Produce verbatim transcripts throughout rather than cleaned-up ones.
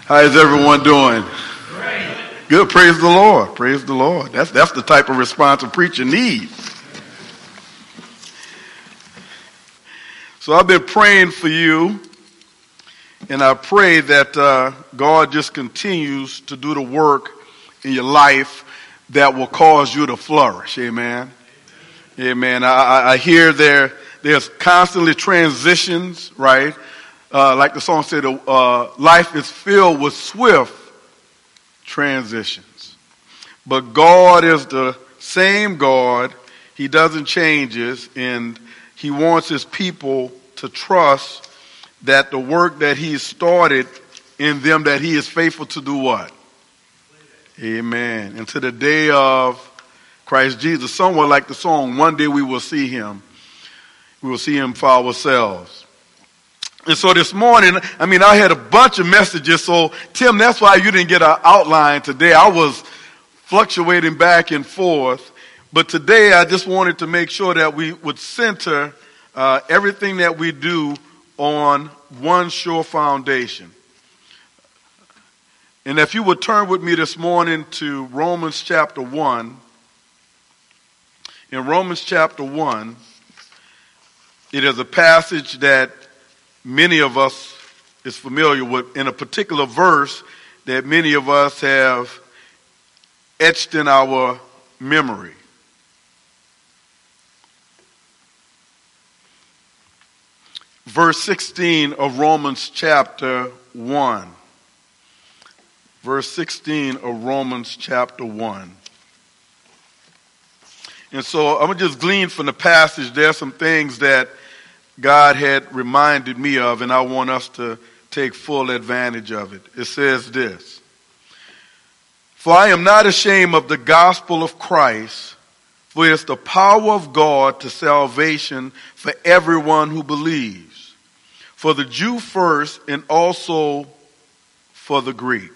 How is everyone doing? Great. Good. Praise the Lord. Praise the Lord. That's that's the type of response a preacher needs. So I've been praying for you, and I pray that uh, God just continues to do the work in your life that will cause you to flourish. Amen. Amen. I, I hear there there's constantly transitions, right? Uh, like the song said, uh, life is filled with swift transitions. But God is the same God. He doesn't change it, and he wants his people to trust that the work that he started in them, that he is faithful to do what? Amen. And to the day of Christ Jesus, somewhat like the song, one day we will see him. We will see him for ourselves. And so this morning, I mean, I had a bunch of messages. So, Tim, that's why you didn't get an outline today. I was fluctuating back and forth. But today, I just wanted to make sure that we would center uh, everything that we do on one sure foundation. And if you would turn with me this morning to Romans chapter one. In Romans chapter one, it is a passage that many of us is familiar with, in a particular verse that many of us have etched in our memory. Verse sixteen of Romans chapter one. Verse sixteen of Romans chapter one. And so I'm going to just glean from the passage. There are some things that God had reminded me of, and I want us to take full advantage of it. It says this: For I am not ashamed of the gospel of Christ, for it is the power of God to salvation for everyone who believes, for the Jew first and also for the Greek.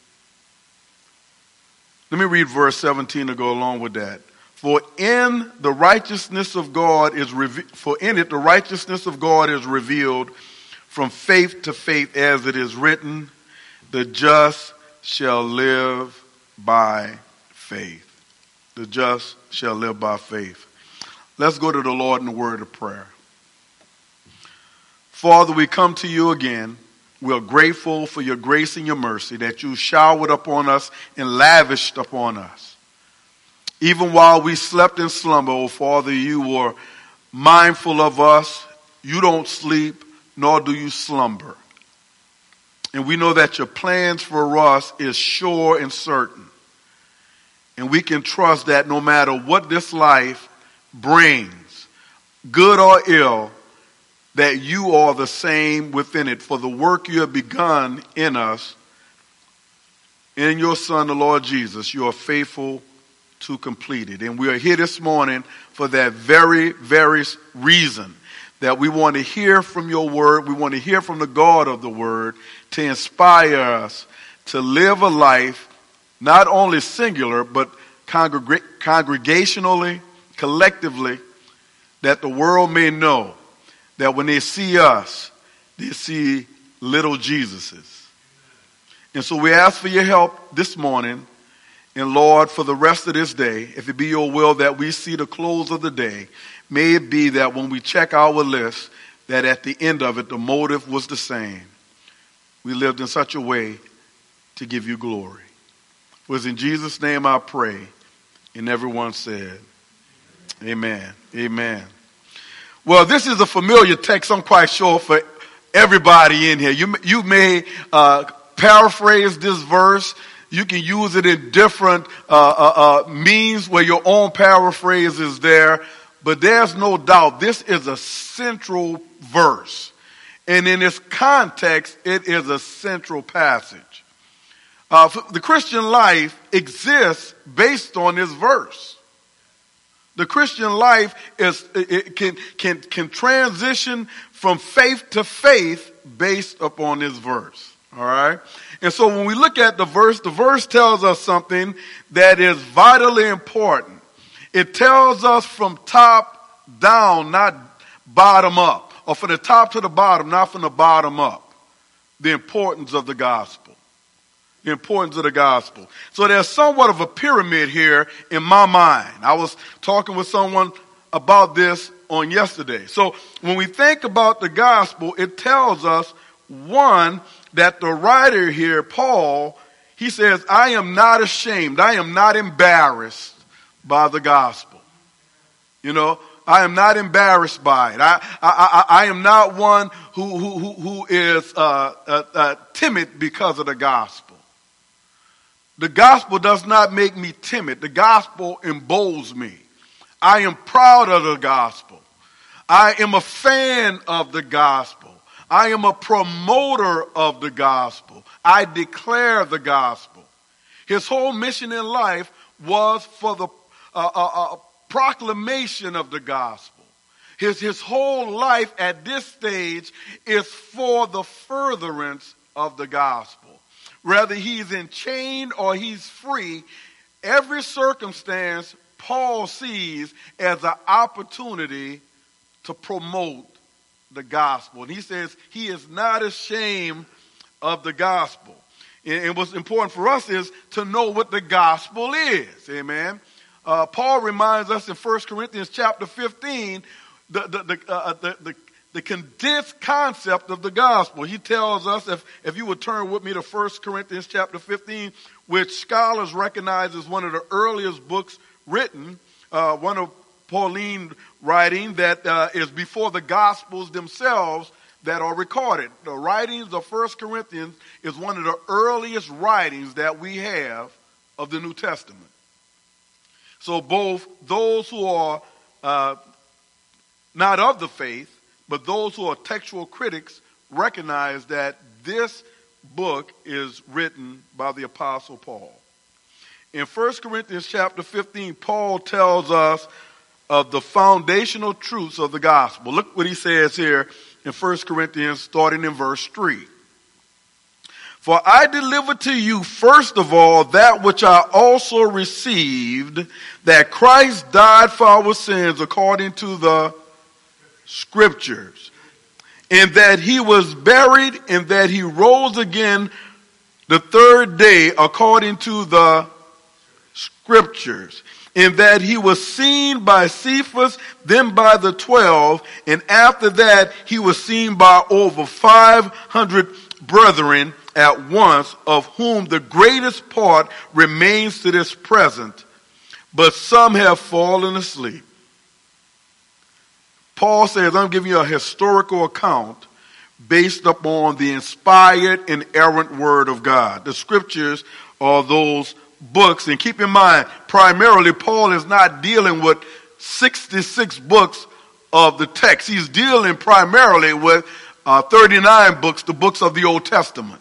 Let me read verse seventeen to go along with that. For in the righteousness of God is reve- for in it the righteousness of God is revealed from faith to faith, as it is written, the just shall live by faith. The just shall live by faith. Let's go to the Lord in the word of prayer. Father, we come to you again. We are grateful for your grace and your mercy that you showered upon us and lavished upon us. Even while we slept in slumber, oh Father, you were mindful of us. You don't sleep, nor do you slumber. And we know that your plans for us is sure and certain. And we can trust that no matter what this life brings, good or ill, that you are the same within it. For the work you have begun in us, in your Son, the Lord Jesus, you are faithful to complete it. And we are here this morning for that very, very reason, that we want to hear from your word. We want to hear from the God of the word to inspire us to live a life not only singular, but congreg- congregationally, collectively, that the world may know that when they see us, they see little Jesuses. And so we ask for your help this morning. And Lord, for the rest of this day, if it be your will that we see the close of the day, may it be that when we check our list, that at the end of it, the motive was the same. We lived in such a way to give you glory. It was in Jesus' name I pray. And everyone said, amen. Amen. Well, this is a familiar text, I'm quite sure, for everybody in here. You, you may uh, paraphrase this verse. You can use it in different uh, uh, uh, means where your own paraphrase is there. But there's no doubt this is a central verse. And in its context, it is a central passage. Uh, the Christian life exists based on this verse. The Christian life is it can can can transition from faith to faith based upon this verse. All right. And so when we look at the verse, the verse tells us something that is vitally important. It tells us from top down, not bottom up, or from the top to the bottom, not from the bottom up, the importance of the gospel. The importance of the gospel. So there's somewhat of a pyramid here in my mind. I was talking with someone about this on yesterday. So when we think about the gospel, it tells us, one, that the writer here, Paul, he says, I am not ashamed. I am not embarrassed by the gospel. You know, I am not embarrassed by it. I, I, I, I am not one who, who, who is uh, uh, uh, timid because of the gospel. The gospel does not make me timid. The gospel emboldens me. I am proud of the gospel. I am a fan of the gospel. I am a promoter of the gospel. I declare the gospel. His whole mission in life was for the uh, uh, uh, proclamation of the gospel. His, his whole life at this stage is for the furtherance of the gospel. Whether he's in chain or he's free, every circumstance Paul sees as an opportunity to promote the gospel. And he says he is not ashamed of the gospel. And what's important for us is to know what the gospel is. Amen. Uh, Paul reminds us in First Corinthians chapter fifteen, the, the, the, uh, the, the, the condensed concept of the gospel. He tells us, if, if you would turn with me to First Corinthians chapter fifteen, which scholars recognize as one of the earliest books written, uh, one of Pauline writing that uh, is before the Gospels themselves that are recorded. The writings of First Corinthians is one of the earliest writings that we have of the New Testament. So both those who are uh, not of the faith, but those who are textual critics recognize that this book is written by the Apostle Paul. In First Corinthians chapter fifteen, Paul tells us of the foundational truths of the gospel. Look what he says here in First Corinthians, starting in verse three. For I delivered to you first of all that which I also received, that Christ died for our sins according to the scriptures, and that he was buried, and that he rose again the third day according to the scriptures, in that he was seen by Cephas, then by the twelve, and after that he was seen by over five hundred brethren at once, of whom the greatest part remains to this present, but some have fallen asleep. Paul says, I'm giving you a historical account based upon the inspired, inerrant word of God. The scriptures are those books, and keep in mind, primarily Paul is not dealing with sixty-six books of the text. He's dealing primarily with uh, thirty-nine books, the books of the Old Testament.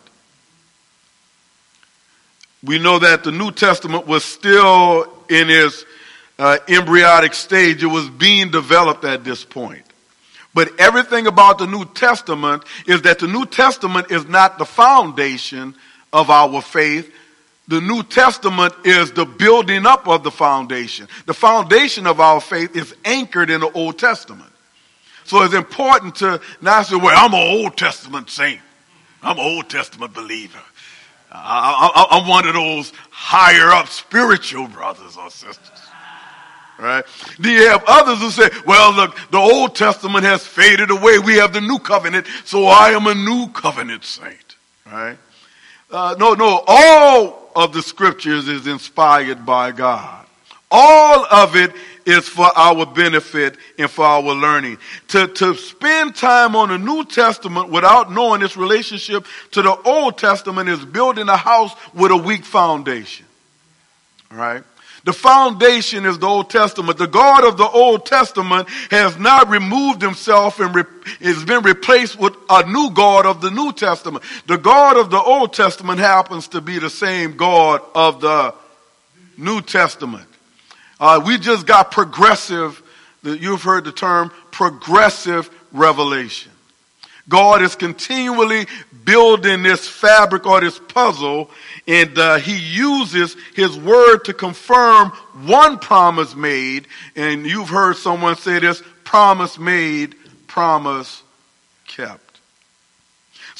We know that the New Testament was still in its uh, embryonic stage. It was being developed at this point. But everything about the New Testament is that the New Testament is not the foundation of our faith. The New Testament is the building up of the foundation. The foundation of our faith is anchored in the Old Testament. So it's important to not say, well, I'm an Old Testament saint. I'm an Old Testament believer. I, I, I'm one of those higher up spiritual brothers or sisters. Right? Then you have others who say, well, look, the Old Testament has faded away. We have the New Covenant, so I am a New Covenant saint. Right? Uh, no, no, all of the scriptures is inspired by God. All of it is for our benefit and for our learning. To, to spend time on the New Testament without knowing its relationship to the Old Testament is building a house with a weak foundation. All right? The foundation is the Old Testament. The God of the Old Testament has not removed himself and re- has been replaced with a new God of the New Testament. The God of the Old Testament happens to be the same God of the New Testament. Uh, we just got progressive, you've heard the term progressive revelation. God is continually building this fabric or this puzzle, and uh, he uses his word to confirm one promise made. And you've heard someone say this, promise made, promise kept.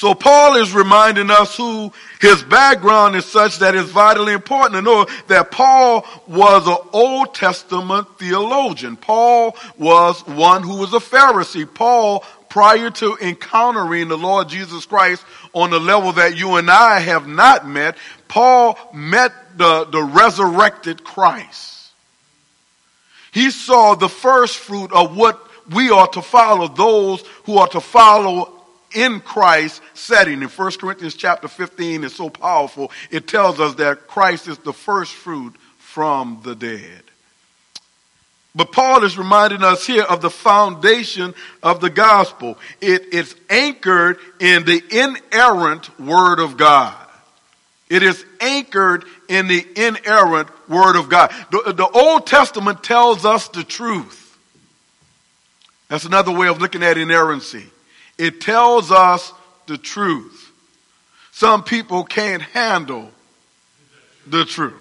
So Paul is reminding us who his background is such that it's vitally important to know that Paul was an Old Testament theologian. Paul was one who was a Pharisee. Paul, prior to encountering the Lord Jesus Christ on the level that you and I have not met, Paul met the, the resurrected Christ. He saw the first fruit of what we are to follow, those who are to follow in Christ's setting. In First Corinthians chapter fifteen is so powerful. It tells us that Christ is the first fruit from the dead. But Paul is reminding us here of the foundation of the gospel. It is anchored in the inerrant word of God. It is anchored in the inerrant word of God. The, the Old Testament tells us the truth. That's another way of looking at inerrancy. It tells us the truth. Some people can't handle the truth.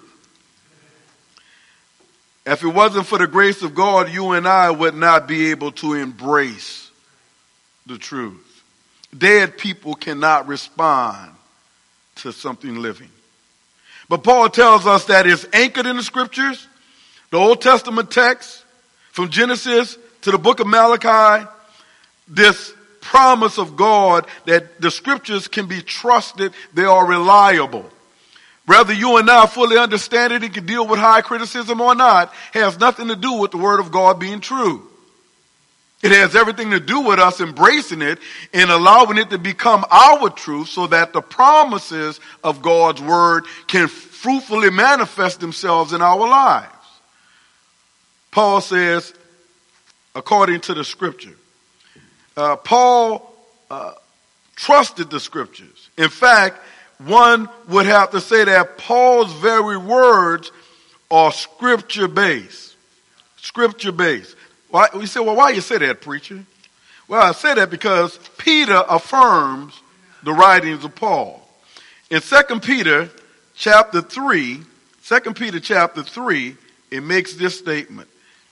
If it wasn't for the grace of God, you and I would not be able to embrace the truth. Dead people cannot respond to something living. But Paul tells us that it's anchored in the scriptures, the Old Testament text, from Genesis to the book of Malachi, this promise of God that the scriptures can be trusted, they are reliable. Whether you and I fully understand it and can deal with high criticism or not, has nothing to do with the word of God being true. It has everything to do with us embracing it and allowing it to become our truth so that the promises of God's word can fruitfully manifest themselves in our lives. Paul says, according to the scripture, Uh, Paul uh, trusted the scriptures. In fact, one would have to say that Paul's very words are scripture-based. Scripture-based. Why, you say, well, why you say that, preacher? Well, I say that because Peter affirms the writings of Paul. In Second Peter chapter three, Second Peter chapter three, it makes this statement.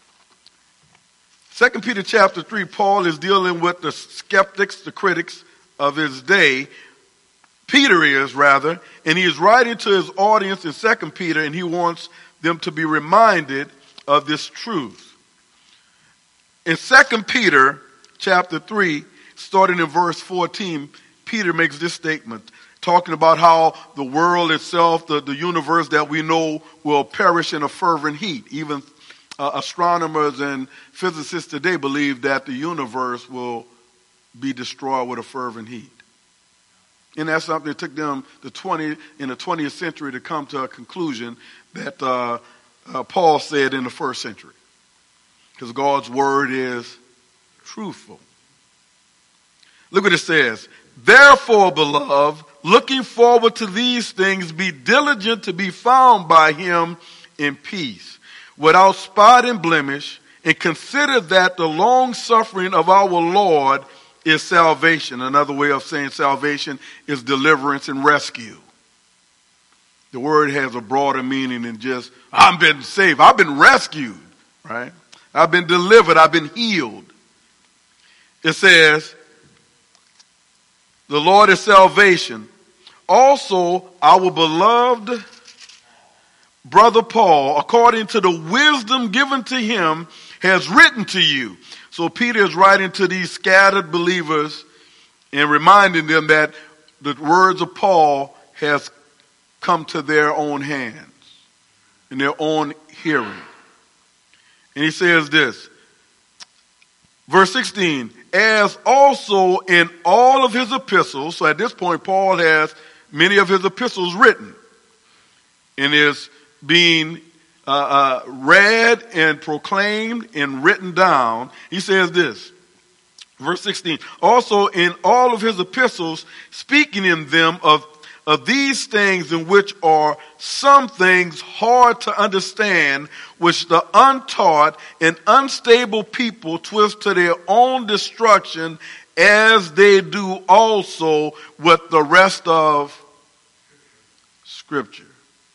Second Peter chapter three, Paul is dealing with the skeptics, the critics of his day. Peter is, rather, and he is writing to his audience in Second Peter, and he wants them to be reminded of this truth. In Second Peter chapter three, starting in verse fourteen, Peter makes this statement, talking about how the world itself, the, the universe that we know, will perish in a fervent heat. Even Uh, astronomers and physicists today believe that the universe will be destroyed with a fervent heat. And that's something that took them the twenty in the twentieth century to come to a conclusion that uh, uh, Paul said in the first century. Because God's word is truthful. Look what it says. Therefore, beloved, looking forward to these things, be diligent to be found by him in peace, without spot and blemish, and consider that the long suffering of our Lord is salvation. Another way of saying salvation is deliverance and rescue. The word has a broader meaning than just, I've been saved. I've been rescued, right? I've been delivered. I've been healed. It says, the Lord is salvation. Also, our beloved brother Paul, according to the wisdom given to him, has written to you. So Peter is writing to these scattered believers and reminding them that the words of Paul has come to their own hands, in their own hearing. And he says this, verse sixteen, as also in all of his epistles. So at this point, Paul has many of his epistles written and is being uh, uh, read and proclaimed and written down. He says this, verse sixteen, also in all of his epistles, speaking in them of, of these things in which are some things hard to understand, which the untaught and unstable people twist to their own destruction, as they do also with the rest of Scripture.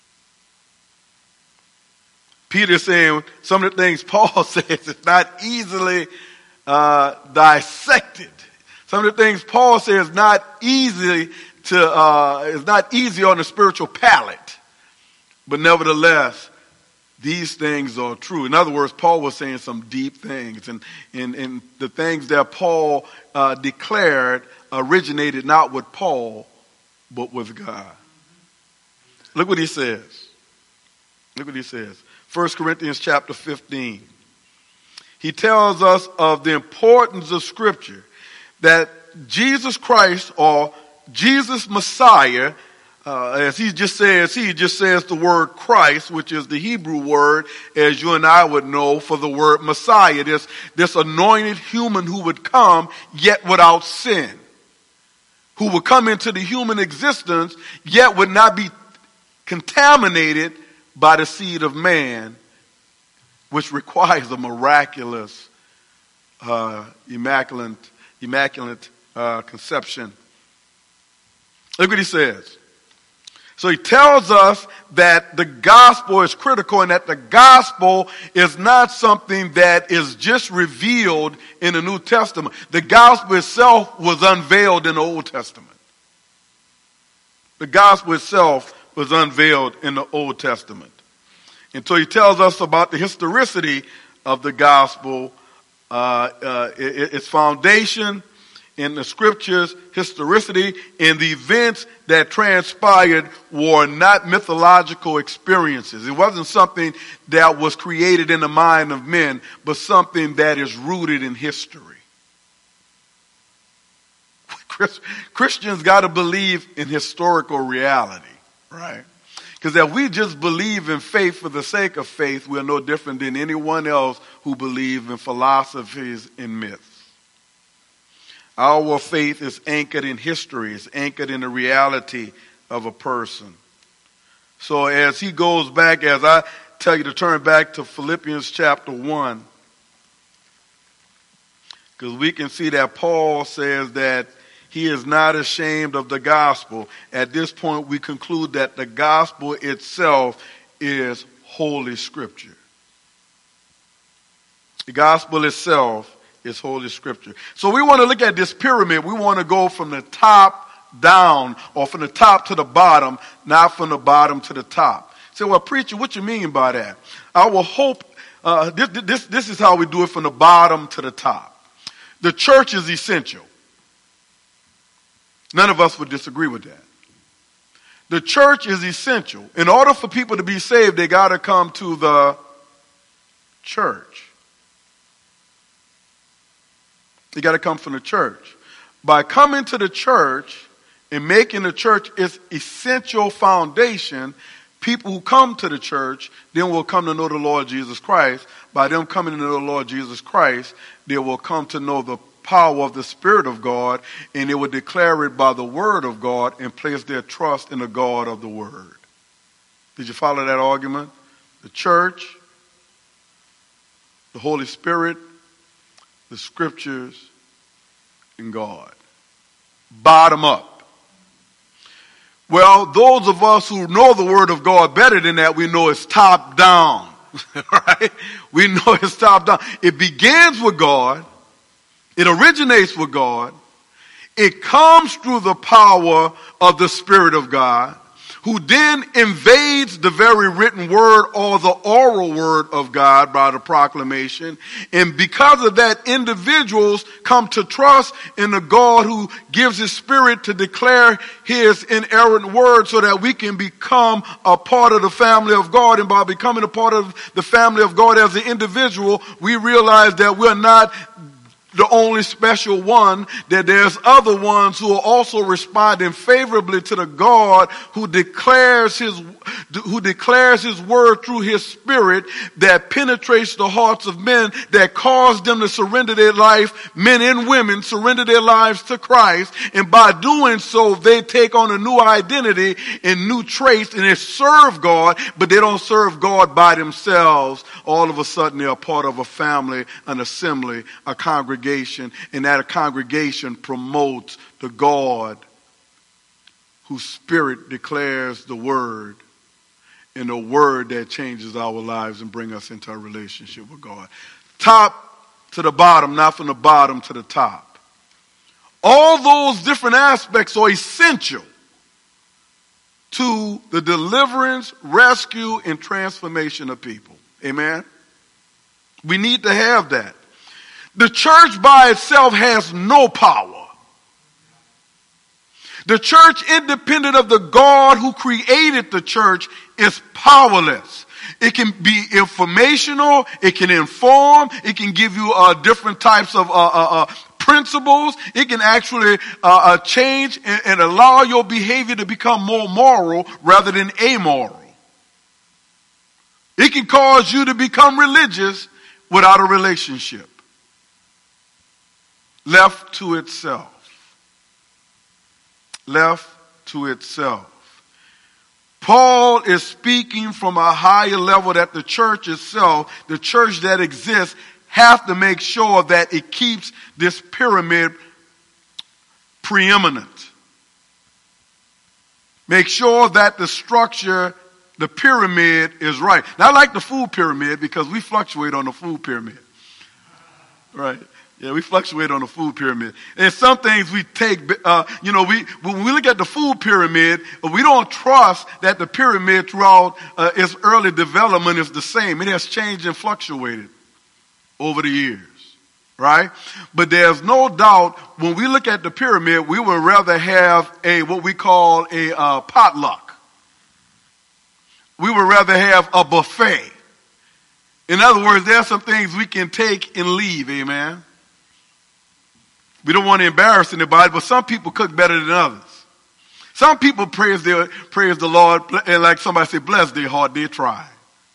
Peter saying some of the things Paul says is not easily uh, dissected. Some of the things Paul says is not easy to, uh, is not easy on the spiritual palate. But nevertheless, these things are true. In other words, Paul was saying some deep things. And, and, and the things that Paul uh, declared originated not with Paul, but with God. Look what he says. Look what he says. First Corinthians chapter fifteen. He tells us of the importance of Scripture. That Jesus Christ, or Jesus Messiah, uh, as he just says, he just says the word Christ, which is the Hebrew word, as you and I would know, for the word Messiah. This, this anointed human who would come, yet without sin. Who would come into the human existence, yet would not be contaminated by the seed of man, which requires a miraculous, uh, immaculate, immaculate uh, conception. Look what he says. So he tells us that the gospel is critical and that the gospel is not something that is just revealed in the New Testament. The gospel itself was unveiled in the Old Testament. The gospel itself was unveiled in the Old Testament. And so he tells us about the historicity of the gospel, uh, uh, its foundation in the scriptures, historicity, and the events that transpired were not mythological experiences. It wasn't something that was created in the mind of men, but something that is rooted in history. Christians got to believe in historical reality, right? Because if we just believe in faith for the sake of faith, we're no different than anyone else who believes in philosophies and myths. Our faith is anchored in history. It's anchored in the reality of a person. So as he goes back, as I tell you to turn back to Philippians chapter one, because we can see that Paul says that he is not ashamed of the gospel. At this point, we conclude that the gospel itself is Holy Scripture. The gospel itself is Holy Scripture. So we want to look at this pyramid. We want to go from the top down, or from the top to the bottom, not from the bottom to the top. So, well, preacher, what you mean by that? I will hope, uh, this, this, this is how we do it from the bottom to the top. The church is essential. None of us would disagree with that. The church is essential. In order for people to be saved, they got to come to the church. They got to come from the church. By coming to the church and making the church its essential foundation, people who come to the church then will come to know the Lord Jesus Christ. By them coming to know the Lord Jesus Christ, they will come to know the power of the Spirit of God, and they will declare it by the Word of God and place their trust in the God of the Word. Did you follow that argument? The church, the Holy Spirit, the Scriptures, and God. Bottom up. Well, those of us who know the Word of God better than that, we know it's top down. Right? We know it's top down. It begins with God. It originates with God. It comes through the power of the Spirit of God, who then invades the very written word or the oral word of God by the proclamation. And because of that, individuals come to trust in the God who gives his Spirit to declare his inerrant word, so that we can become a part of the family of God. And by becoming a part of the family of God as an individual, we realize that we're not the only special one, that there's other ones who are also responding favorably to the God who declares his, who declares his word through his Spirit, that penetrates the hearts of men, that cause them to surrender their life, men and women surrender their lives to Christ. And by doing so, they take on a new identity and new traits, and they serve God, but they don't serve God by themselves. All of a sudden, they're a part of a family, an assembly, a congregation. And that a congregation promotes the God whose Spirit declares the word, and the word that changes our lives and brings us into a relationship with God. Top to the bottom, not from the bottom to the top. All those different aspects are essential to the deliverance, rescue, and transformation of people. Amen? We need to have that. The church by itself has no power. The church, independent of the God who created the church, is powerless. It can be informational. It can inform. It can give you uh, different types of uh, uh, uh, principles. It can actually uh, uh, change and, and allow your behavior to become more moral rather than amoral. It can cause you to become religious without a relationship. Left to itself. Left to itself. Paul is speaking from a higher level that the church itself, the church that exists, have to make sure that it keeps this pyramid preeminent. Make sure that the structure, the pyramid, is right. Now, I like the food pyramid because we fluctuate on the food pyramid. Right? Yeah, we fluctuate on the food pyramid. And some things we take, uh, you know, we when we look at the food pyramid, we don't trust that the pyramid throughout uh, its early development is the same. It has changed and fluctuated over the years, right? But there's no doubt when we look at the pyramid, we would rather have a what we call a uh, potluck. We would rather have a buffet. In other words, there are some things we can take and leave, amen? We don't want to embarrass anybody, but some people cook better than others. Some people praise their, praise the Lord, and like somebody said, bless their heart, they try.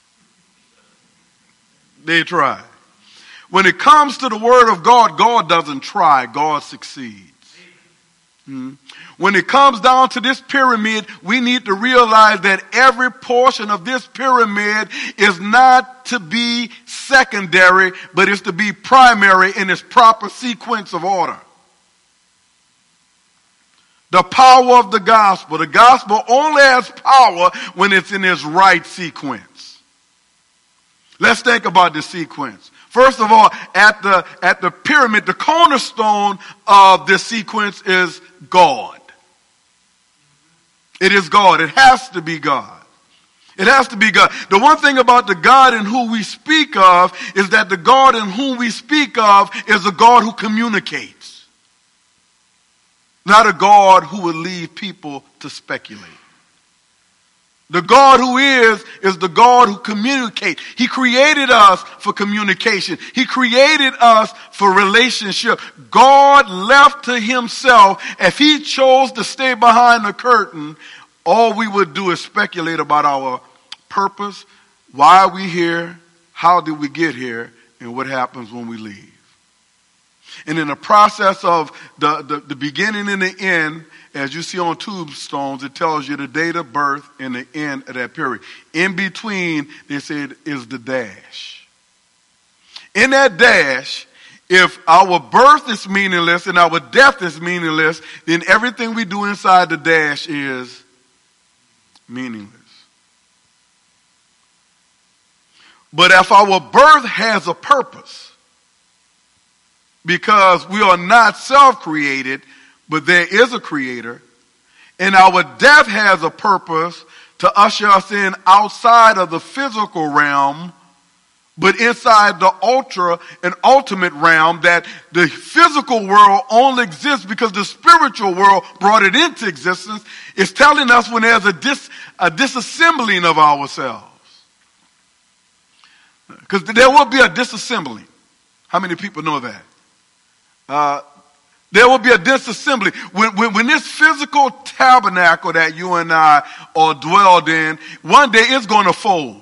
They try. When it comes to the word of God, God doesn't try, God succeeds. Hmm. When it comes down to this pyramid, we need to realize that every portion of this pyramid is not to be secondary, but is to be primary in its proper sequence of order. The power of the gospel. The gospel only has power when it's in its right sequence. Let's think about the sequence. First of all, at the, at the pyramid, the cornerstone of this sequence is God. It is God. It has to be God. It has to be God. The one thing about the God in whom we speak of is that the God in whom we speak of is a God who communicates. Not a God who would leave people to speculate. The God who is, is the God who communicates. He created us for communication. He created us for relationship. God left to himself. If he chose to stay behind the curtain, all we would do is speculate about our purpose, why are we here, how did we get here, and what happens when we leave. And in the process of the, the, the beginning and the end, as you see on tombstones, it tells you the date of birth and the end of that period. In between, they said, is the dash. In that dash, if our birth is meaningless and our death is meaningless, then everything we do inside the dash is meaningless. But if our birth has a purpose, because we are not self-created, but there is a creator, and our death has a purpose to usher us in outside of the physical realm, but inside the ultra and ultimate realm, that the physical world only exists because the spiritual world brought it into existence. It's telling us when there's a, dis, a disassembling of ourselves. Because there will be a disassembling. How many people know that? Uh, there will be a disassembly. When, when, when this physical tabernacle that you and I are dwelled in, one day it's going to fold.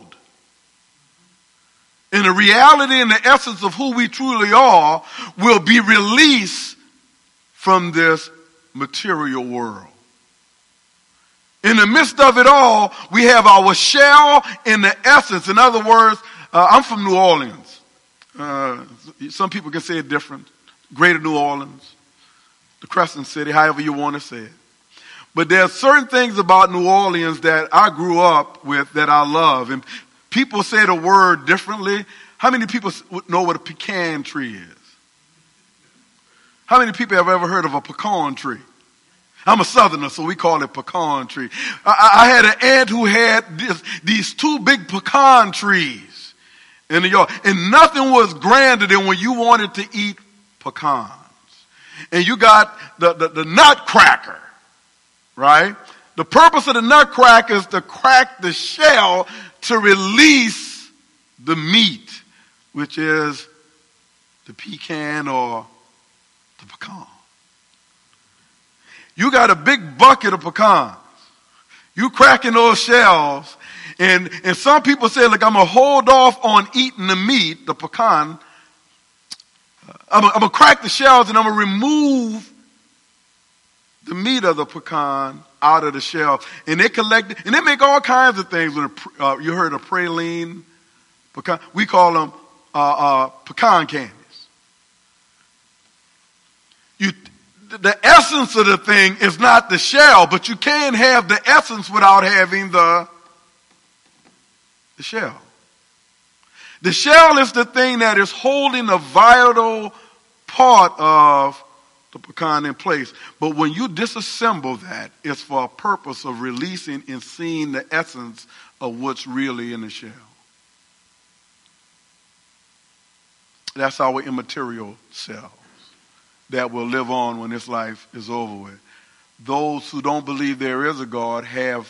And the reality and the essence of who we truly are will be released from this material world. In the midst of it all, we have our shell and the essence. In other words, uh, I'm from New Orleans. Uh, some people can say it different. Greater New Orleans, the Crescent City, however you want to say it. But there are certain things about New Orleans that I grew up with that I love. And people say the word differently. How many people know what a pecan tree is? How many people have ever heard of a pecan tree? I'm a southerner, so we call it pecan tree. I, I had an aunt who had this, these two big pecan trees in the yard. And nothing was grander than when you wanted to eat pecans. And you got the, the, the nutcracker, right? The purpose of the nutcracker is to crack the shell to release the meat, which is the pecan or the pecan. You got a big bucket of pecans. You cracking those shells. And, and some people say, look, I'm going to hold off on eating the meat, the pecan. I'm, I'm going to crack the shells and I'm going to remove the meat of the pecan out of the shell. And they collect it. And they make all kinds of things. With a, uh, you heard of praline, pecan. We call them uh, uh, pecan candies. You... The essence of the thing is not the shell, but you can't have the essence without having the, the shell. The shell is the thing that is holding a vital part of the pecan in place. But when you disassemble that, it's for a purpose of releasing and seeing the essence of what's really in the shell. That's our immaterial self that will live on when this life is over with. Those who don't believe there is a God have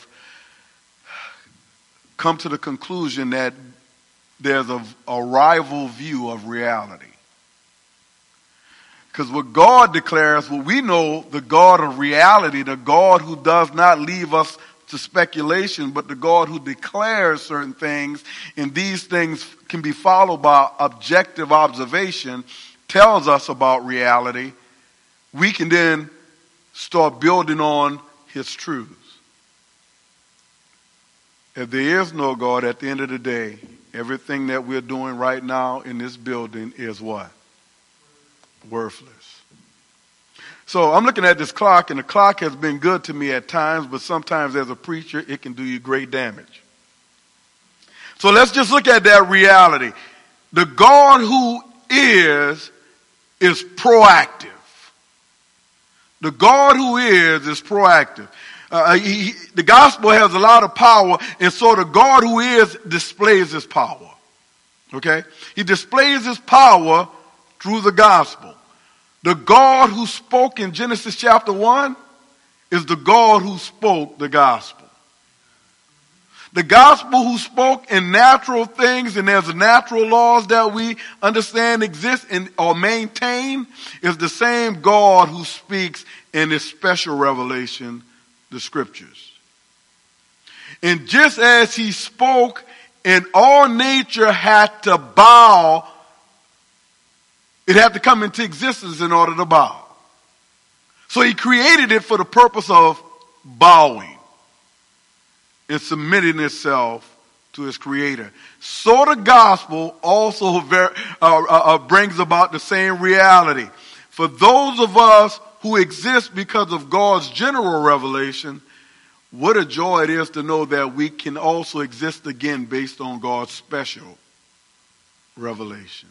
come to the conclusion that there's a, a rival view of reality. Because what God declares, what we know, the God of reality, the God who does not leave us to speculation, but the God who declares certain things, and these things can be followed by objective observation, tells us about reality, we can then start building on his truths. If there is no God, at the end of the day, everything that we're doing right now in this building is what? Worthless. So I'm looking at this clock, and the clock has been good to me at times, but sometimes as a preacher, it can do you great damage. So let's just look at that reality. The God who is is proactive. The God who is is proactive. Uh, he, he, the gospel has a lot of power, and so the God who is displays his power. Okay? He displays his power through the gospel. The God who spoke in Genesis chapter one is the God who spoke the gospel. The gospel who spoke in natural things, and there's natural laws that we understand exist and or maintain, is the same God who speaks in his special revelation, the scriptures. And just as he spoke, and all nature had to bow, it had to come into existence in order to bow. So he created it for the purpose of bowing and submitting itself to his creator. So the gospel also ver- uh, uh, brings about the same reality. For those of us who exist because of God's general revelation, what a joy it is to know that we can also exist again based on God's special revelation.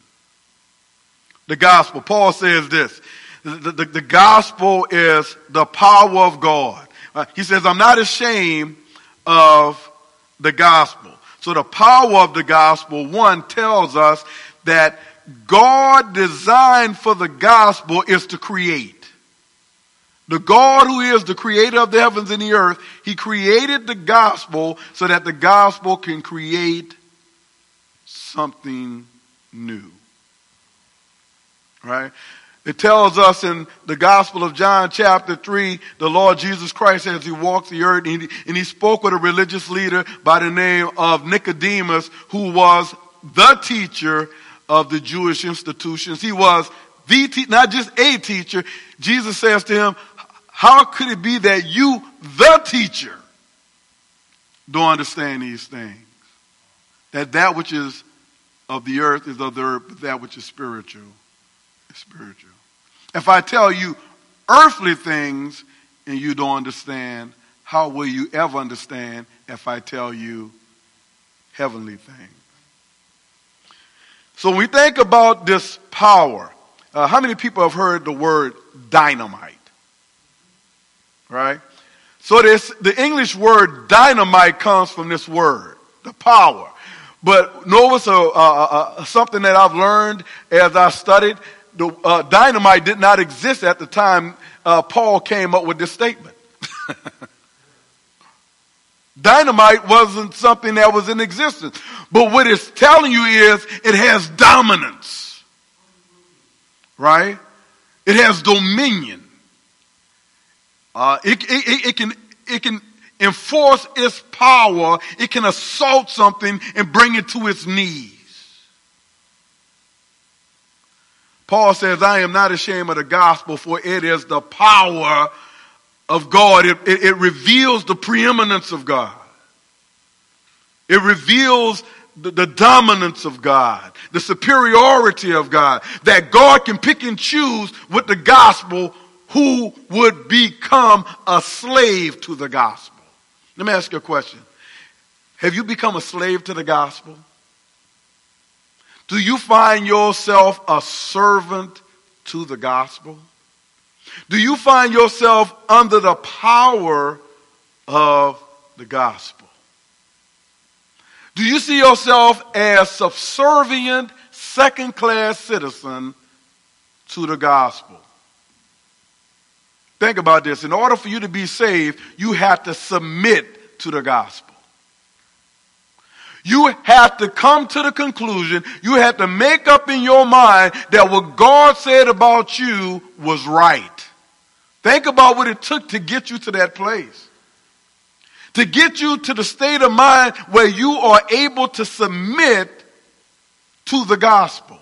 The gospel, Paul says this, the, the, the gospel is the power of God. Uh, he says, I'm not ashamed of the gospel. So the power of the gospel, one, tells us that God designed for the gospel is to create. The God who is the creator of the heavens and the earth, he created the gospel so that the gospel can create something new. Right? It tells us in the Gospel of John chapter three, the Lord Jesus Christ, as he walked the earth, and he, and he spoke with a religious leader by the name of Nicodemus, who was the teacher of the Jewish institutions. He was the te- not just a teacher. Jesus says to him, how could it be that you, the teacher, don't understand these things? That that which is of the earth is of the earth, but that which is spiritual is spiritual. If I tell you earthly things and you don't understand, how will you ever understand if I tell you heavenly things? So when we think about this power, Uh, how many people have heard the word dynamite? Right? So this, the English word dynamite comes from this word, the power. But notice uh, uh, uh, something that I've learned as I studied. The uh, dynamite did not exist at the time uh, Paul came up with this statement. Dynamite wasn't something that was in existence. But what it's telling you is it has dominance. Right? It has dominion. Uh, it, it, it, can, it can enforce its power. It can assault something and bring it to its knees. Paul says, I am not ashamed of the gospel, for it is the power of God. It, it, it reveals the preeminence of God. It reveals the, the dominance of God, the superiority of God, that God can pick and choose with the gospel who would become a slave to the gospel. Let me ask you a question. Have you become a slave to the gospel? Do you find yourself a servant to the gospel? Do you find yourself under the power of the gospel? Do you see yourself as subservient, second-class citizen to the gospel? Think about this. In order for you to be saved, you have to submit to the gospel. You have to come to the conclusion, you have to make up in your mind that what God said about you was right. Think about what it took to get you to that place. To get you to the state of mind where you are able to submit to the gospel.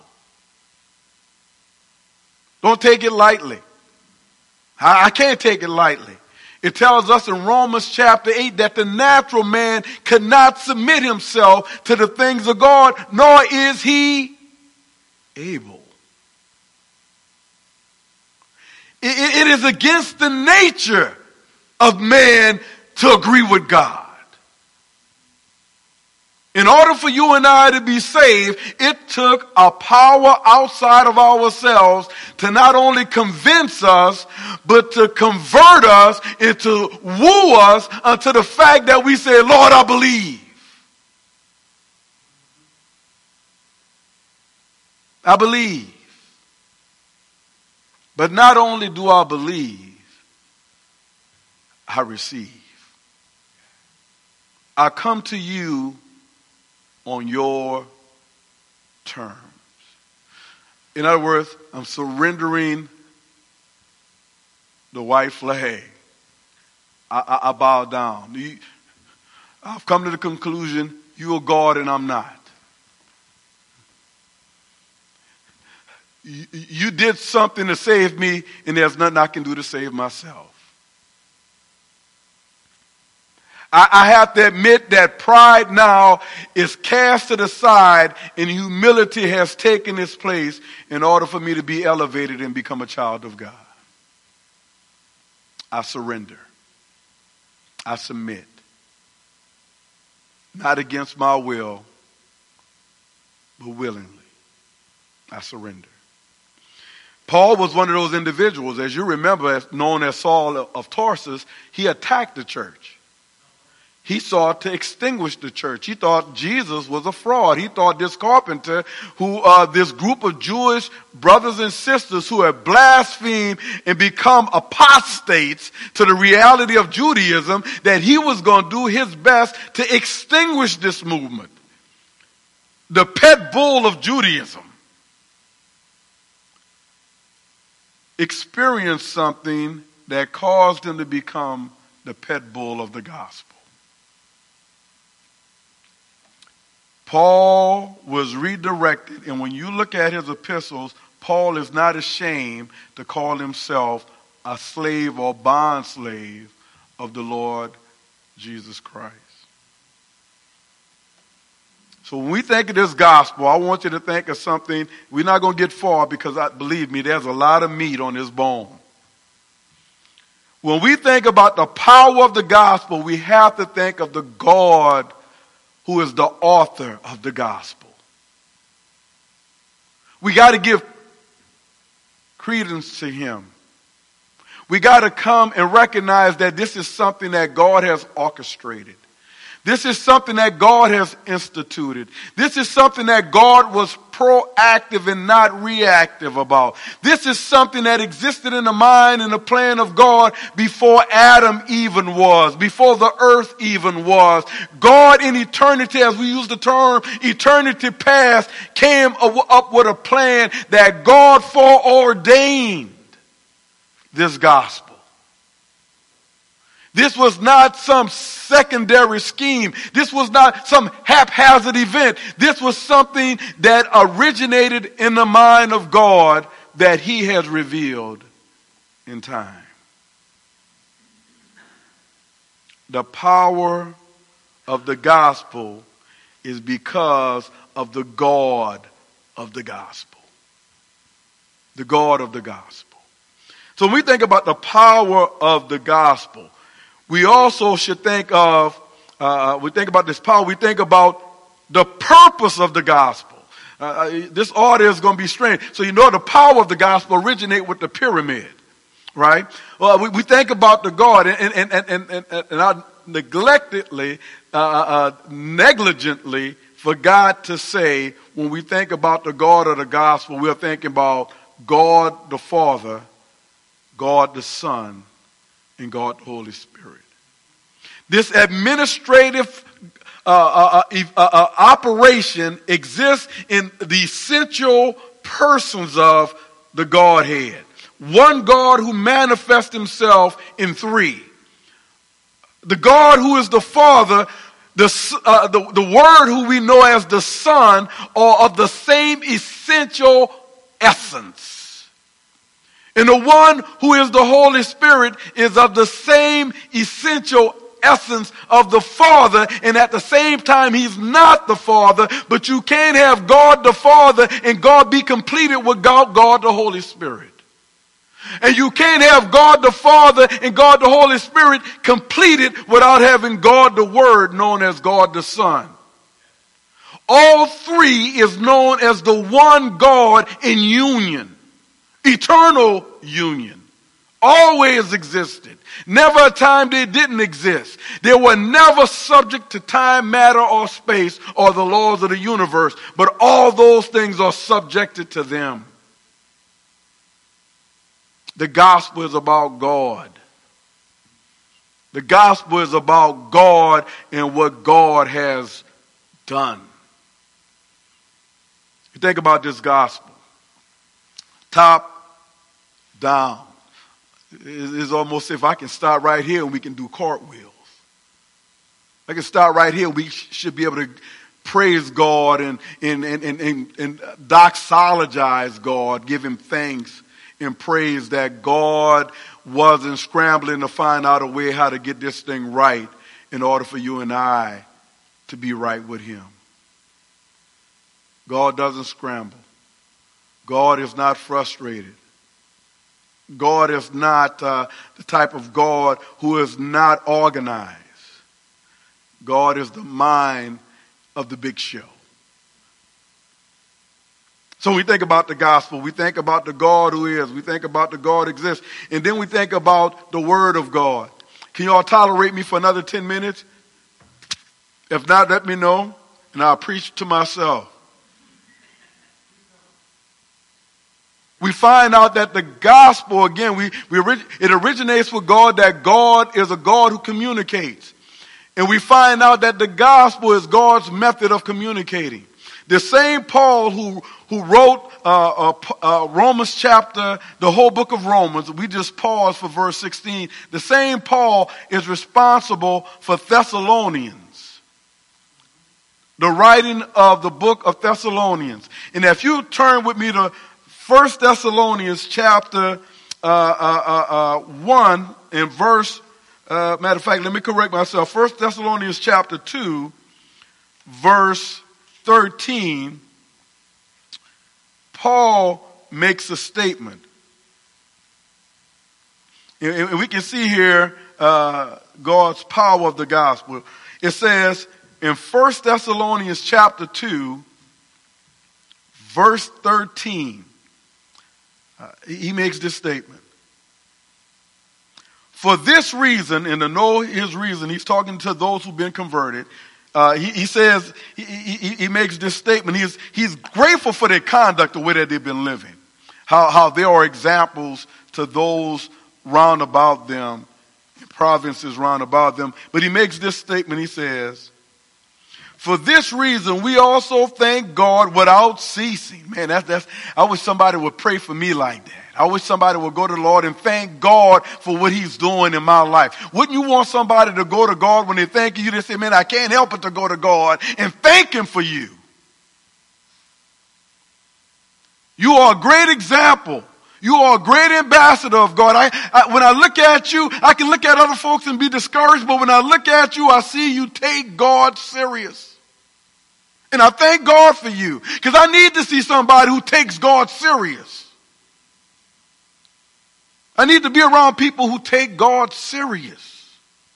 Don't take it lightly. I, I can't take it lightly. It tells us in Romans chapter eight that the natural man cannot submit himself to the things of God, nor is he able. It, it is against the nature of man to agree with God. In order for you and I to be saved, it took a power outside of ourselves to not only convince us, but to convert us and to woo us unto the fact that we say, Lord, I believe. I believe. But not only do I believe, I receive. I come to you on your terms. In other words, I'm surrendering the white flag. I, I, I bow down. You, I've come to the conclusion, you are God and I'm not. You, you did something to save me and there's nothing I can do to save myself. I have to admit that pride now is cast to the side and humility has taken its place in order for me to be elevated and become a child of God. I surrender. I submit. Not against my will, but willingly. I surrender. Paul was one of those individuals, as you remember, known as Saul of Tarsus. He attacked the church. He sought to extinguish the church. He thought Jesus was a fraud. He thought this carpenter, who uh, this group of Jewish brothers and sisters who had blasphemed and become apostates to the reality of Judaism, that he was going to do his best to extinguish this movement. The pet bull of Judaism experienced something that caused him to become the pet bull of the gospel. Paul was redirected, and when you look at his epistles, Paul is not ashamed to call himself a slave or bond slave of the Lord Jesus Christ. So when we think of this gospel, I want you to think of something. We're not going to get far because, I, believe me, there's a lot of meat on this bone. When we think about the power of the gospel, we have to think of the God who is the author of the gospel. We got to give credence to him. We got to come and recognize that this is something that God has orchestrated. This is something that God has instituted. This is something that God was proactive and not reactive about. This is something that existed in the mind and the plan of God before Adam even was, before the earth even was. God in eternity, as we use the term eternity past, came up with a plan that God foreordained this gospel. This was not some secondary scheme. This was not some haphazard event. This was something that originated in the mind of God that he has revealed in time. The power of the gospel is because of the God of the gospel. The God of the gospel. So when we think about the power of the gospel, we also should think of, uh, we think about this power, we think about the purpose of the gospel. Uh, this order is going to be strange. So you know the power of the gospel originates with the pyramid, right? Well, we, we think about the God, and, and, and, and, and, and I neglectedly, uh, uh, negligently forgot to say, when we think about the God of the gospel, we're thinking about God the Father, God the Son, and God the Holy Spirit. This administrative uh, uh, uh, uh, uh, operation exists in the essential persons of the Godhead. One God who manifests himself in three. The God who is the Father, the, uh, the, the Word who we know as the Son, are of the same essential essence. And the one who is the Holy Spirit is of the same essential essence of the Father, and at the same time he's not the Father, but you can't have God the Father and God be completed without God the Holy Spirit. And you can't have God the Father and God the Holy Spirit completed without having God the Word, known as God the Son. All three is known as the one God in union. Eternal union. Always existed. Never a time they didn't exist. They were never subject to time, matter, or space, or the laws of the universe. But all those things are subjected to them. The gospel is about God. The gospel is about God and what God has done. You think about this gospel. Top down. It's almost if I can start right here and we can do cartwheels. I can start right here. We should be able to praise God and, and, and, and, and, and doxologize God, give him thanks and praise that God wasn't scrambling to find out a way how to get this thing right in order for you and I to be right with him. God doesn't scramble. God is not frustrated. God is not uh, the type of God who is not organized. God is the mind of the big show. So we think about the gospel. We think about the God who is. We think about the God who exists. And then we think about the Word of God. Can you all tolerate me for another ten minutes? If not, let me know, and I'll preach to myself. We find out that the gospel, again, we, we it originates with God, that God is a God who communicates. And we find out that the gospel is God's method of communicating. The same Paul who, who wrote uh, uh, uh, Romans chapter, the whole book of Romans, we just paused for verse sixteen. The same Paul is responsible for Thessalonians, the writing of the book of Thessalonians. And if you turn with me to First Thessalonians chapter uh, uh, uh, uh, one and verse, uh, matter of fact, let me correct myself. First Thessalonians chapter two, verse thirteen, Paul makes a statement. And, and we can see here uh, God's power of the gospel. It says in First Thessalonians chapter two, verse thirteen, Uh, he makes this statement. For this reason, and to know his reason, he's talking to those who've been converted. Uh, he, he says, he, he, he makes this statement. He's, he's grateful for their conduct, the way that they've been living. How, how they are examples to those round about them, provinces round about them. But he makes this statement. He says, for this reason, we also thank God without ceasing. Man, that's, that's, I wish somebody would pray for me like that. I wish somebody would go to the Lord and thank God for what he's doing in my life. Wouldn't you want somebody to go to God when they thank you? You just say, man, I can't help but to go to God and thank him for you. You are a great example. You are a great ambassador of God. I, I, when I look at you, I can look at other folks and be discouraged, but when I look at you, I see you take God serious. And I thank God for you, because I need to see somebody who takes God serious. I need to be around people who take God serious.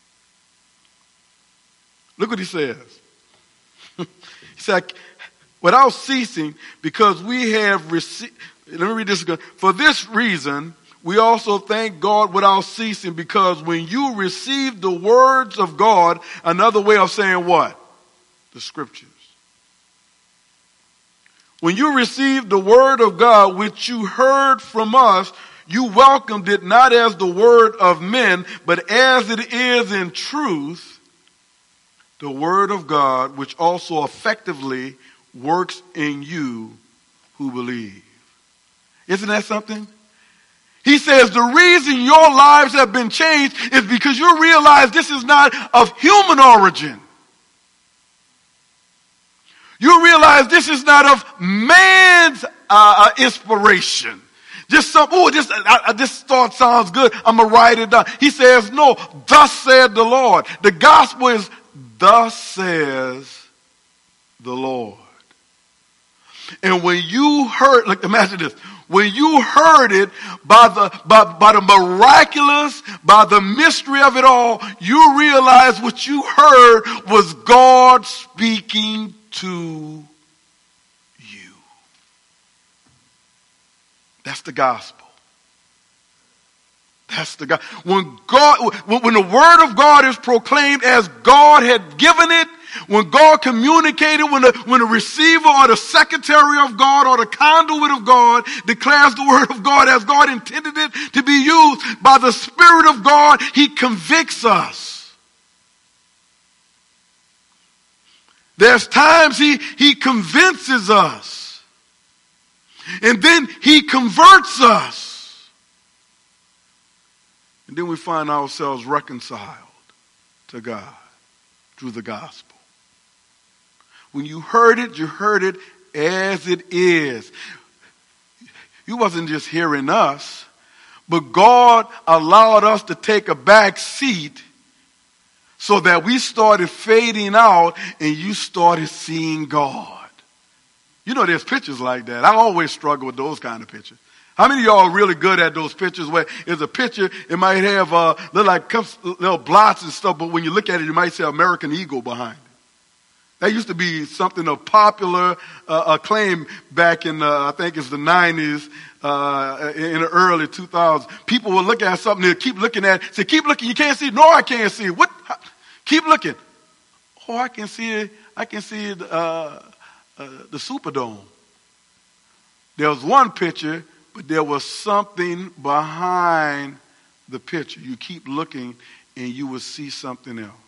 Look what he says. He said, without ceasing, because we have received, let me read this again. For this reason, we also thank God without ceasing, because when you receive the words of God, another way of saying what? The scriptures. When you received the word of God, which you heard from us, you welcomed it not as the word of men, but as it is in truth, the word of God, which also effectively works in you who believe. Isn't that something? He says the reason your lives have been changed is because you realize this is not of human origin. You realize this is not of man's uh, inspiration. Just some, oh, this, I, this thought sounds good. I'm going to write it down. He says, no, thus said the Lord. The gospel is, thus says the Lord. And when you heard, like, imagine this. When you heard it by the, by, by the miraculous, by the mystery of it all, you realize what you heard was God speaking to you. That's the gospel. That's the God. When God, when the word of God is proclaimed as God had given it, when God communicated, when the, when the receiver or the secretary of God or the conduit of God declares the word of God as God intended it to be used by the Spirit of God, he convicts us. There's times he, he convinces us. And then he converts us. And then we find ourselves reconciled to God through the gospel. When you heard it, you heard it as it is. You wasn't just hearing us, but God allowed us to take a back seat so that we started fading out and you started seeing God. You know, there's pictures like that. I always struggle with those kind of pictures. How many of y'all are really good at those pictures where it's a picture, it might have uh, little, like, little blots and stuff, but when you look at it, you might say American Eagle behind it. That used to be something of popular uh, acclaim back in, uh, I think it's the nineties, uh, in the early two thousands. People would look at something, they'll keep looking at it, say, keep looking, you can't see it. No, I can't see it. What? Keep looking. Oh, I can see it. I can see it, uh, uh, the Superdome. There was one picture, but there was something behind the picture. You keep looking and you will see something else.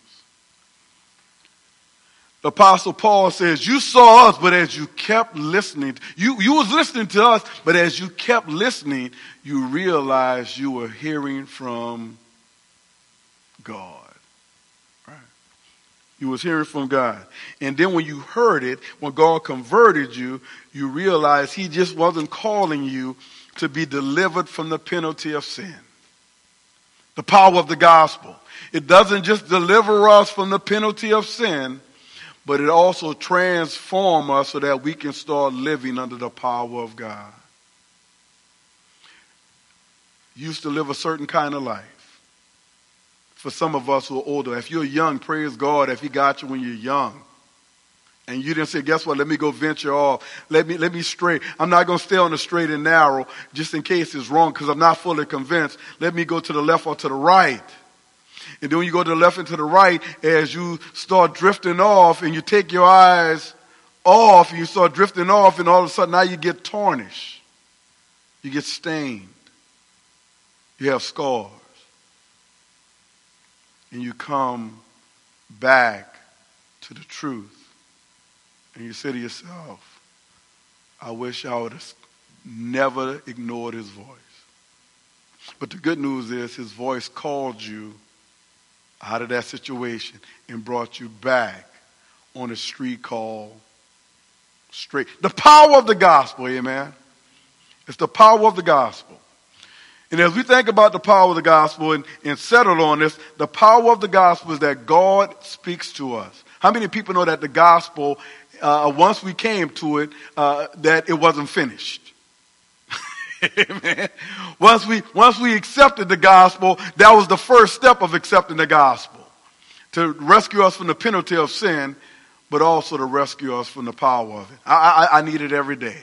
The Apostle Paul says, you saw us, but as you kept listening, you, you was listening to us, but as you kept listening, you realized you were hearing from God. Right? You was hearing from God. And then when you heard it, when God converted you, you realized he just wasn't calling you to be delivered from the penalty of sin. The power of the gospel. It doesn't just deliver us from the penalty of sin, but it also transforms us so that we can start living under the power of God. You used to live a certain kind of life. For some of us who are older, if you're young, praise God if he got you when you're young. And you didn't say, guess what, let me go venture off. Let me let me stray. I'm not going to stay on the straight and narrow just in case it's wrong because I'm not fully convinced. Let me go to the left or to the right. And then when you go to the left and to the right, as you start drifting off and you take your eyes off and you start drifting off and all of a sudden now you get tarnished. You get stained. You have scars. And you come back to the truth. And you say to yourself, I wish I would have never ignored his voice. But the good news is his voice called you out of that situation and brought you back on a street called straight. The power of the gospel, amen. It's the power of the gospel. And as we think about the power of the gospel and, and settle on this, the power of the gospel is that God speaks to us. How many people know that the gospel, uh, once we came to it, uh, that it wasn't finished? Amen. Once we, once we accepted the gospel, that was the first step of accepting the gospel. To rescue us from the penalty of sin, but also to rescue us from the power of it. I, I, I need it every day.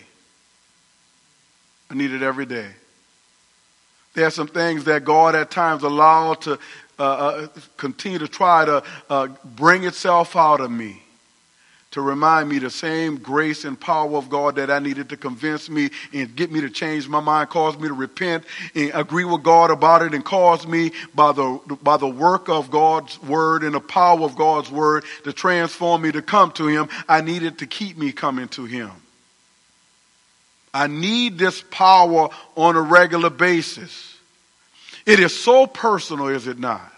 I need it every day. There are some things that God at times allowed to uh, uh, continue to try to uh, bring itself out of me, to remind me the same grace and power of God that I needed to convince me and get me to change my mind, cause me to repent and agree with God about it, and cause me by the by the work of God's word and the power of God's word to transform me to come to him. I needed to keep me coming to him. I need this power on a regular basis. It is so personal, is it not?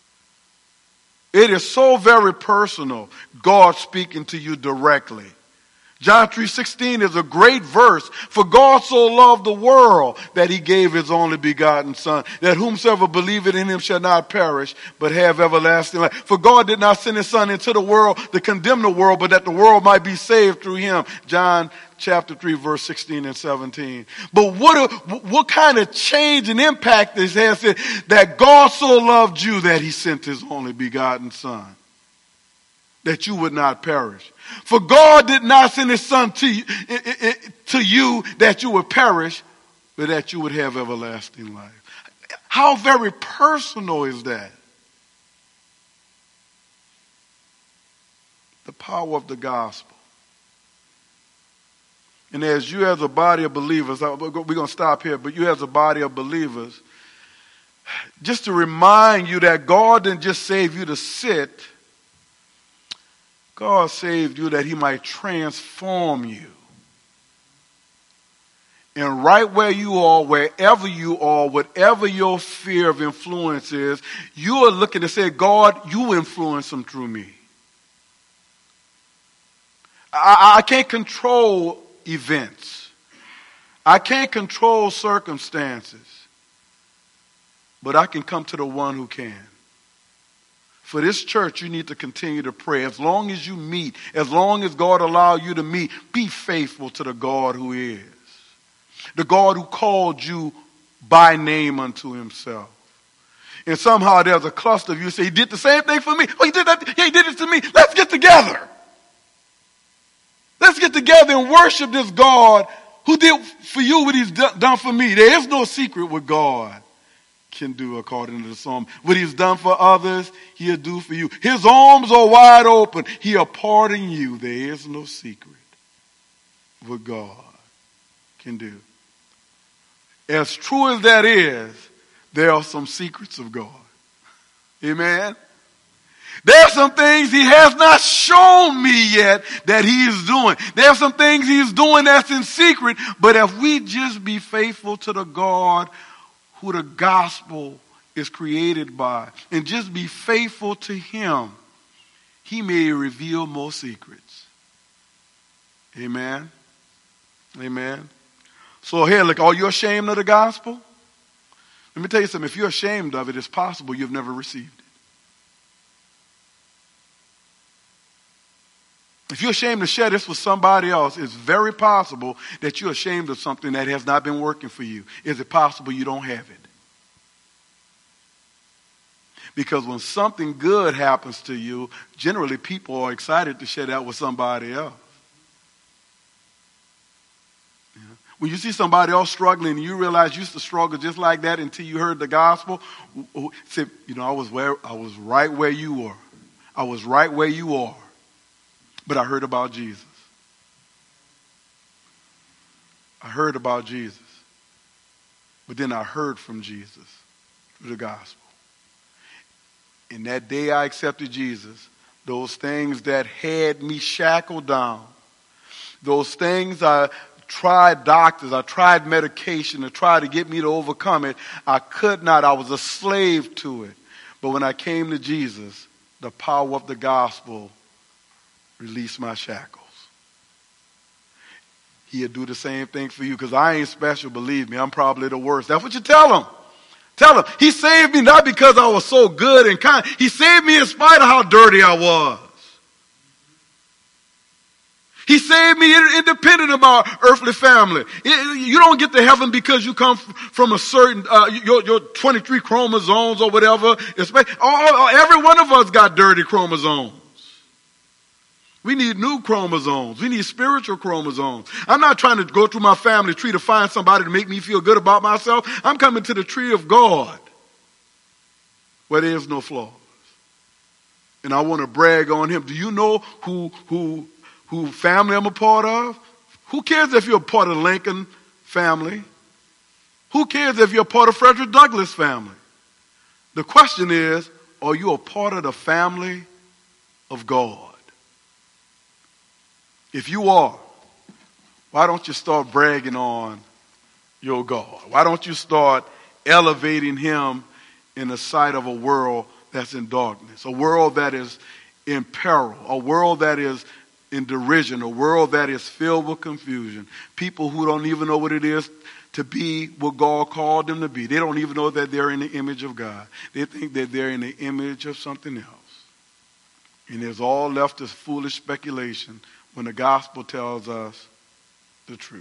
It is so very personal, God speaking to you directly. John three sixteen is a great verse. For God so loved the world that he gave his only begotten Son, that whomsoever believeth in him shall not perish, but have everlasting life. For God did not send his Son into the world to condemn the world, but that the world might be saved through him. John chapter three, verse sixteen and seventeen. But what, what kind of change and impact this has, that God so loved you that he sent his only begotten Son, that you would not perish. For God did not send his Son to you, to you that you would perish, but that you would have everlasting life. How very personal is that? The power of the gospel. And as you as a body of believers, we're going to stop here, but you as a body of believers, just to remind you that God didn't just save you to sit. God saved you that he might transform you. And right where you are, wherever you are, whatever your sphere of influence is, you are looking to say, God, you influence them through me. I, I can't control events. I can't control circumstances. But I can come to the one who can. For this church, you need to continue to pray. As long as you meet, as long as God allows you to meet, be faithful to the God who is. The God who called you by name unto himself. And somehow there's a cluster of you say, he did the same thing for me. Oh, he did that. Yeah, he did it to me. Let's get together. Let's get together and worship this God who did for you what he's done for me. There is no secret what God can do, according to the psalm. What he's done for others, he'll do for you. His arms are wide open. He'll pardon you. There is no secret what God can do. As true as that is, there are some secrets of God. Amen. There are some things he has not shown me yet that he is doing. There are some things he's doing that's in secret. But if we just be faithful to the God who the gospel is created by, and just be faithful to him, he may reveal more secrets. Amen. Amen. So here, look, are you ashamed of the gospel? Let me tell you something. If you're ashamed of it, it's possible you've never received it. If you're ashamed to share this with somebody else, it's very possible that you're ashamed of something that has not been working for you. Is it possible you don't have it? Because when something good happens to you, generally people are excited to share that with somebody else. Yeah. When you see somebody else struggling and you realize you used to struggle just like that until you heard the gospel, say, you know, I was where I was right where you were. I was right where you are. But I heard about Jesus. I heard about Jesus. But then I heard from Jesus through the gospel. And that day I accepted Jesus, those things that had me shackled down, those things I tried doctors, I tried medication to try to get me to overcome it, I could not. I was a slave to it. But when I came to Jesus, the power of the gospel released my shackles. He'll do the same thing for you, because I ain't special, believe me. I'm probably the worst. That's what you tell him. Tell him. He saved me not because I was so good and kind. He saved me in spite of how dirty I was. He saved me independent of my earthly family. You don't get to heaven because you come from a certain, uh, your, your twenty-three chromosomes or whatever. Every one of us got dirty chromosomes. We need new chromosomes. We need spiritual chromosomes. I'm not trying to go through my family tree to find somebody to make me feel good about myself. I'm coming to the tree of God where there is no flaws. And I want to brag on him. Do you know who, who, who family I'm a part of? Who cares if you're a part of the Lincoln family? Who cares if you're a part of Frederick Douglass family? The question is, are you a part of the family of God? If you are, why don't you start bragging on your God? Why don't you start elevating him in the sight of a world that's in darkness, a world that is in peril, a world that is in derision, a world that is filled with confusion, people who don't even know what it is to be what God called them to be. They don't even know that they're in the image of God. They think that they're in the image of something else. And it's all left as foolish speculation when the gospel tells us the truth.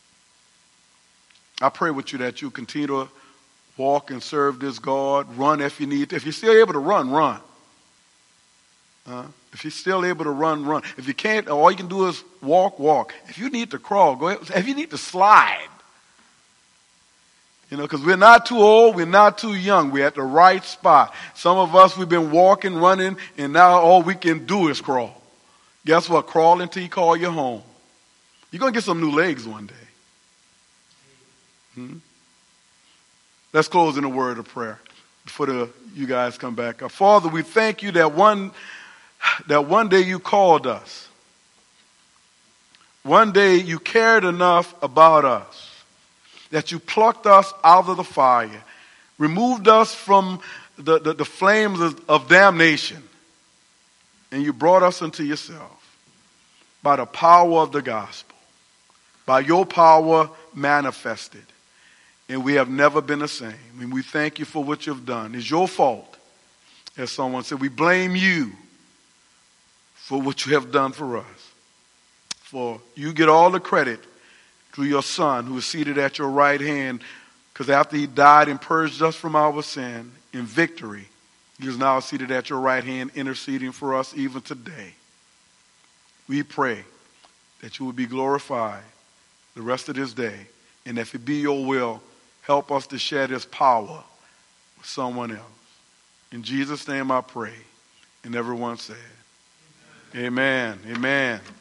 I pray with you that you continue to walk and serve this God. Run if you need to. If you're still able to run, run. Uh, if you're still able to run, run. If you can't, all you can do is walk, walk. If you need to crawl, go ahead. If you need to slide. You know, because we're not too old, we're not too young. We're at the right spot. Some of us, we've been walking, running, and now all we can do is crawl. Guess what? Crawl until you call you home. You're going to get some new legs one day. Hmm? Let's close in a word of prayer before the, you guys come back. Uh, Father, we thank you that one, that one day you called us. One day you cared enough about us that you plucked us out of the fire, removed us from the, the, the flames of, of damnation, and you brought us unto yourself by the power of the gospel, by your power manifested. And we have never been the same. And we thank you for what you've done. It's your fault. As someone said, we blame you for what you have done for us. For you get all the credit through your Son who is seated at your right hand, because after he died and purged us from our sin in victory, he is now seated at your right hand, interceding for us even today. We pray that you will be glorified the rest of this day, and if it be your will, help us to share this power with someone else. In Jesus' name I pray. And everyone said, Amen. Amen. Amen.